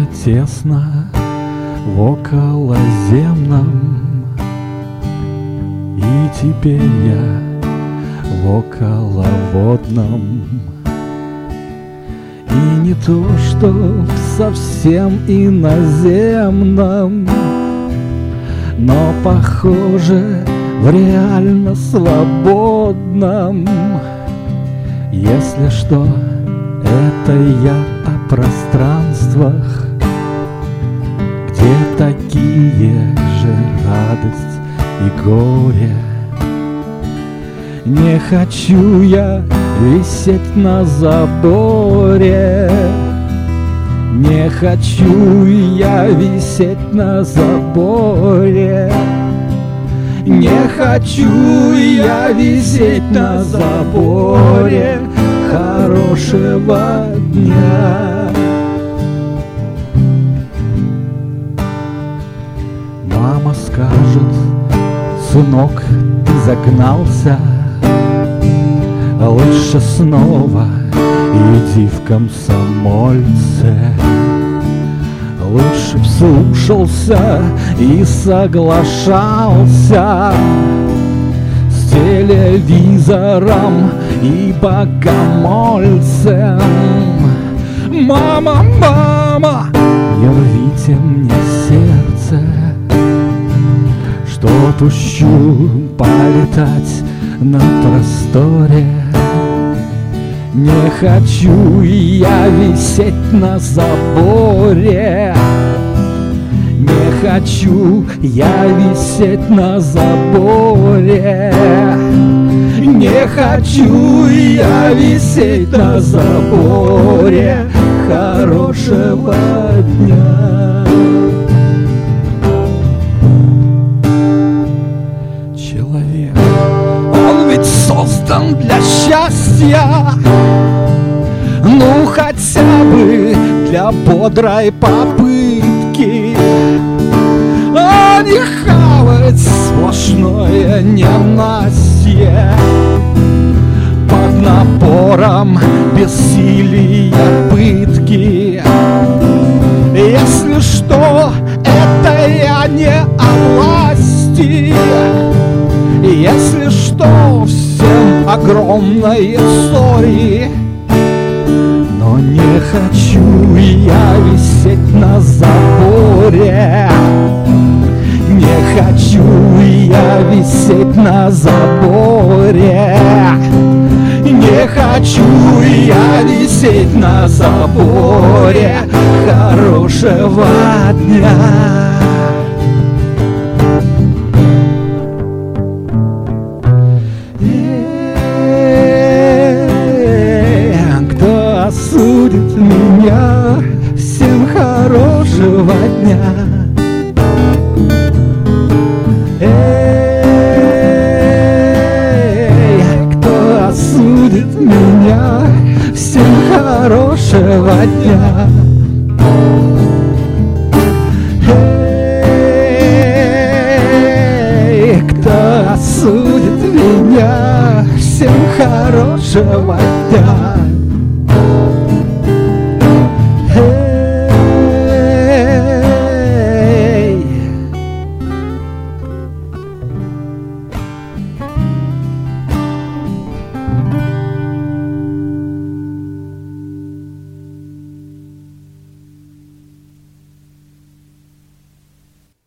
тесно в околоземном, и теперь я в околоводном. И не то, что в совсем иноземном, но, похоже, в реально свободном. Если что, это я о пространствах, где такие же радость и горе. Не хочу я висеть на заборе, не хочу я висеть на заборе, не хочу я висеть на заборе. Хорошего дня. Мама скажет: сынок, ты загнался, лучше снова иди в комсомольце. Лучше б слушался и соглашался с телевизором и богомольцем. Мама, мама, не рвите мне сердце, что пущу полетать на просторе. Не хочу я висеть на заборе, не хочу я висеть на заборе, не хочу я висеть на заборе. Хорошего дня. Человек, он ведь создан для счастья, ну хотя бы для бодрой попытки, а не хавать сплошное ненастье под напором бессилия пытки. Если что, это я не о власти, если что, всем огромное сори. Но не хочу я висеть на заборе, не хочу я висеть на заборе, не хочу я висеть на заборе. Хорошего дня. Осудит меня, всем хорошего дня. Кто осудит меня, всем хорошего дня. Кто осудит меня, всем хорошего дня.